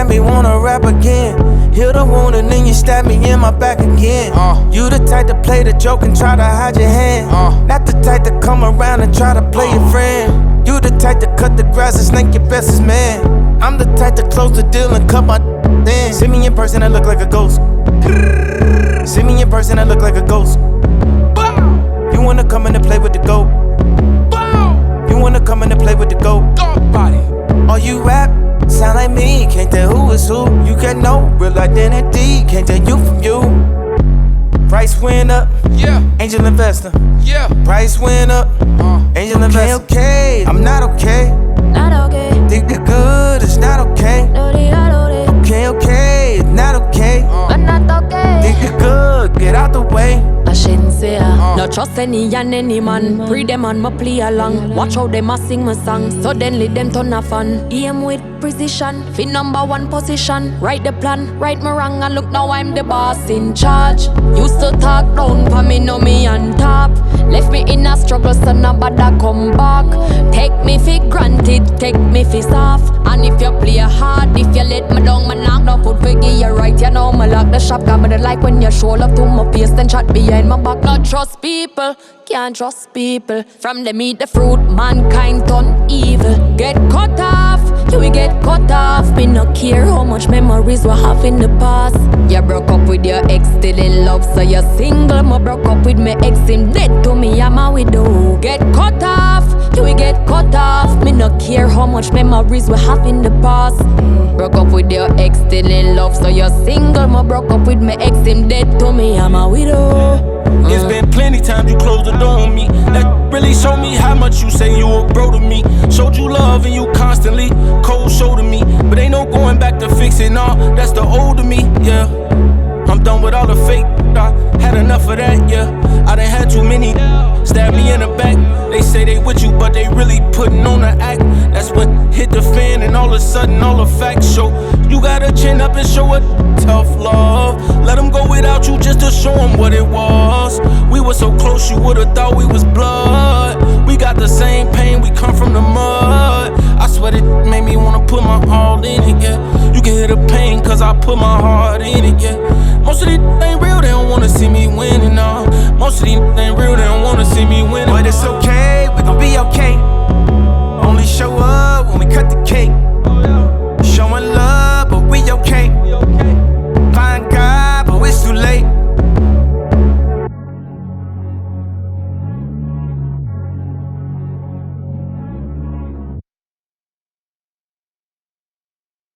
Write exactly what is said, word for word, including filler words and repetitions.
got me wanna rap again. Heal the wound and then you stab me in my back again. uh. You the type to play the joke and try to hide your hand. uh. Not the type to come around and try to play uh. your friend. You the type to cut the grass and snake your bestest man. I'm the type to close the deal and cut my in. See me in person, I look like a ghost. See me in person, I look like a ghost. You wanna come in and play with the goat? You wanna come in and play with the goat? All you rap sound like me, can't tell who is who. You got no real identity, can't tell you from you. Price went up, yeah. Angel investor, yeah. Price went up, uh. Angel investor. Okay, okay, I'm not okay. Not okay. Think you're good, it's not okay. Okay, okay, it's not okay. uh. But not okay. Think you're good, get out the way. I shouldn't say uh. No trust any and any man. Pre them and my play along. Watch how them a sing my song. Suddenly them turn a fan. Aim with precision, fit number one position. Write the plan, right me wrong, and look now I'm the boss in charge. Used to talk down for me, know me on top. Left me in a struggle, so nobody come back. Take me for granted, take me for soft. And if you play hard, if you let me down, me knock down foot for give you right. You know me lock the shop, got me the like when you show love to my face, then chat behind my back. Not trust people, can't trust people. From them eat the fruit, mankind turn evil. Get cut off, you will get cut off. Me no care how much memories we have in the past. You broke up with your ex, still in love, so you're single. Me broke up with my ex, him dead to me, I'm a widow. Get cut off, you will get cut off. Me no care how much memories we have in the past. Broke up with your ex, still in love, so you're single. Me broke up with my ex, him dead to me, I'm a widow. It's been plenty times you closed the door on me. That really showed me how much you say you a bro to me. Showed you love and you constantly cold shoulder me. But ain't no going back to fixing all, that's the older me, yeah. I'm done with all the fake, I had enough of that, yeah. I done had too many stab me in the back. They say they with you, but they really putting on the act. That's when hit the fan and all of a sudden all the facts show. You gotta chin up and show it tough love. Let them go without you just to show them what it was. We were so close you would've thought we was blood. We got the same pain, we come from the mud. I swear it made me wanna put my all in it, yeah. You can hear the pain cause I put my heart in it, yeah. Most of these ain't real.